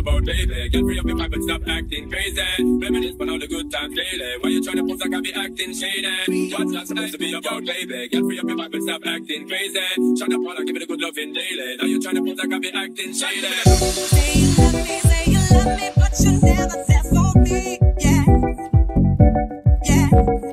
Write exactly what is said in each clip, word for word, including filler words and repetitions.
about, baby? Get free up your vibe and stop acting crazy. Reminisce on all the good times daily. Why you trying to pose like I be acting shady? What's that supposed to be about, baby? Get free up your vibe and stop acting crazy. Shut up while I give it a good loving daily. Now you trying to pose like I be acting shady. Say you love me, say you love me, but you never said for me. Yeah, yeah.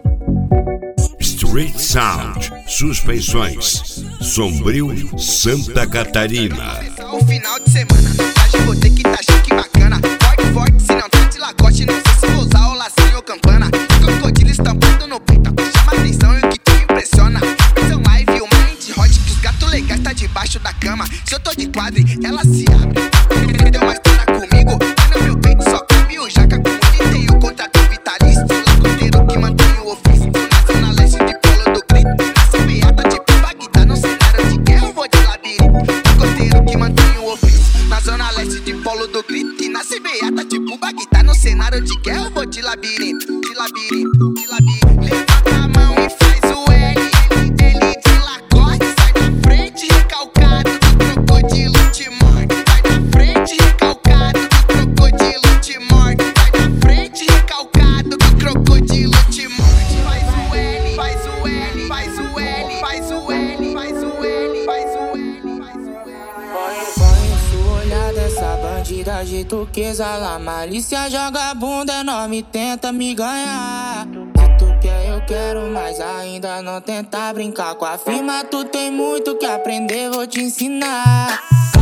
Street Sound, Suspensões, Sombrio, Santa Catarina. O final de semana, hoje vou ter que tá chique bacana. Forte, forte, se não tá de lagoste, não sei se vou usar o lacinho ou campana. Crocodilo estampado no peito, chama atenção e o que te impressiona. São live, uma mente hot, que os gatos legais tá debaixo da cama. Se eu tô de quadre, ela se abre. Deu uma história comigo, mas no meu peito só cabe o jaca. Como ele tem o contrato vitalício, lagoteiro que mantém o ofício. Na zona leste de Polo do Grito, nessa beata de Bagdá, no cenário de guerra eu vou de labirinto. Lagoteiro que mantém o ofício. Na zona leste de Polo do Grito, e nasce beata tipo Bagdá, no cenário de guerra eu vou de labirinto. De labirinto, de labirinto. Levanta a mão e faz o L. Ele de Lacoste, sai da frente recalcado do crocodilo te morde. Vai da frente recalcado do crocodilo te morde. Vai da frente recalcado do crocodilo te morde. Faz o L, faz o L, faz o L, faz o L, faz o L, faz o L, faz o L. Conheço o olhar dessa bandida de turquesa lá. Malícia joga a bunda enorme, tenta me ganhar. Se tu quer, eu quero, mas ainda não tenta brincar com a firma. Tu tem muito que aprender, vou te ensinar.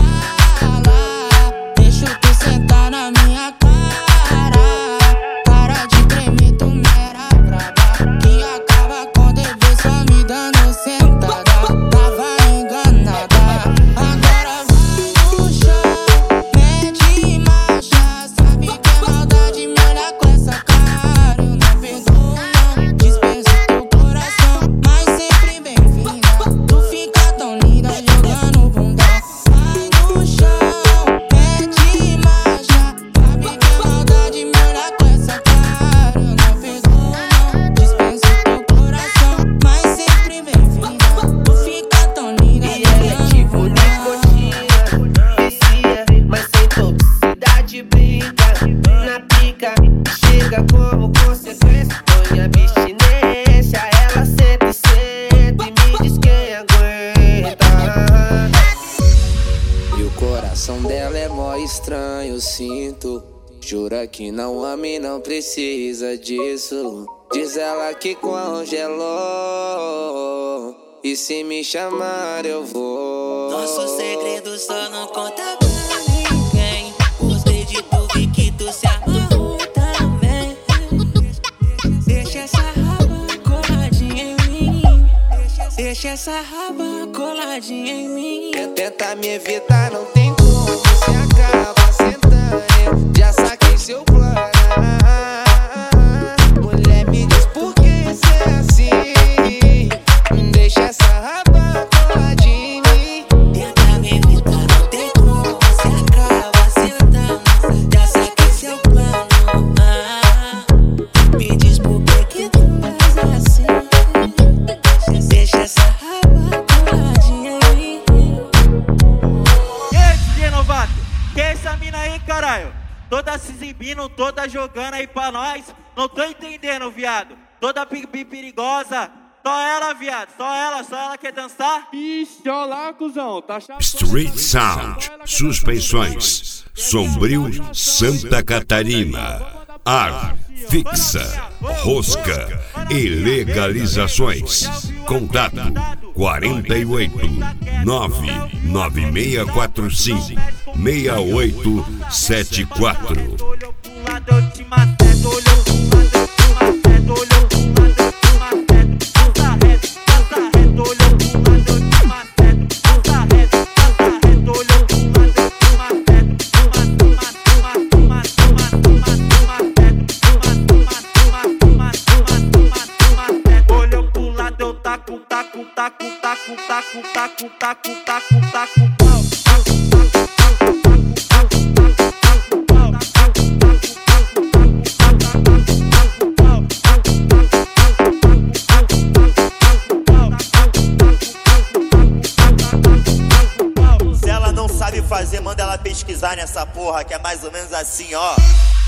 Fala, deixa tu sentar na minha cara. Para de tremer, tu mera braba, que acaba com T V só me dando sentada. Tava enganada, agora vai no chão, mete marcha. Sabe que é maldade me olhar com essa cara. Eu não perdoo não, dispenso teu coração, mas sempre bem-vinda. Tu fica tão linda jogando bundão. Vai no chão, mete marcha. Sabe que é maldade me olhar com essa cara. Eu não perdoo não, dispenso teu coração, mas sempre bem-vinda. Tu fica tão linda E ela é jogando tipo bundão. nicotina, vicia, mas sem toxicidade brinca. Na pica, chega como consequência. Põe abstinência, ela senta e senta e me diz quem aguenta. E o coração dela é mó estranho, eu sinto. Jura que não ama e não precisa disso. Diz ela que congelou, e se me chamar eu vou. Nosso segredo só não conta pra ninguém. Gostei de tu, vi que tu se amarrou também. Deixa essa raba coladinha em mim. Deixa essa raba coladinha em mim. Quer tentar me evitar, não tem como, você acaba sentando. Eu já saquei seu plano. Mulher, me diz por que você é assim. Deixa essa raba coladinha em mim. Tenta me evitar, não tem como, você acaba sentando. Já saquei seu plano. Ah, me diz por que que tu faz assim. Deixa essa raba coladinha em mim. E aí, D J novato, que é essa mina aí, caralho? Toda se exibindo, toda jogando aí pra nós. Não tô entendendo, viado. Toda pipi perigosa. Só ela, viado. Só ela, só ela quer dançar? Ixi, olha lá, cuzão. Tá chapando. Street Sound, Suspensões, Sombrio, Santa Catarina. Ar, fixa, rosca e legalizações. Contato quarenta e oito, nove nove seis quatro cinco, seis oito sete quatro. Olhou pro lado, eu te maceto. Olhou pro lado, eu te maceto. Olhou pro lado, eu te maceto. Passa reto, passa reto. Olhou pro lado, eu te maceto. Passa reto, passa reto. Olhou pro lado, eu te maceto. Tuma, tuma, tuma, tuma, tuma, tuma, tuma, tuma, tuma, tuma, tuma, tuma, tuma. Olhou pro lado, eu taco, taco, taco, taco, taco, taco, taco, taco, taco, pau. Se ela não sabe fazer, manda ela pesquisar, nessa porra que é mais ou menos assim, ó.